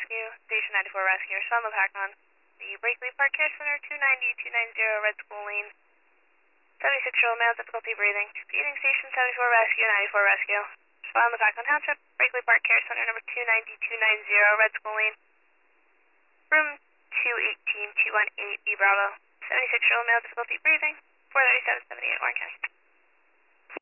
Rescue, Station 94 Rescue, Respond the Pacon. The Brakely Park Care Center, 290-290 Red School Lane. 76-year-old male, difficulty breathing. Feeding Station 74 Rescue, 94 Rescue. Respond the Pacon Township, Brakely Park Care Center, number 290-290 Red School Lane. Room 218-218 B Bravo. 76-year-old male, difficulty breathing. 43778 Warren County.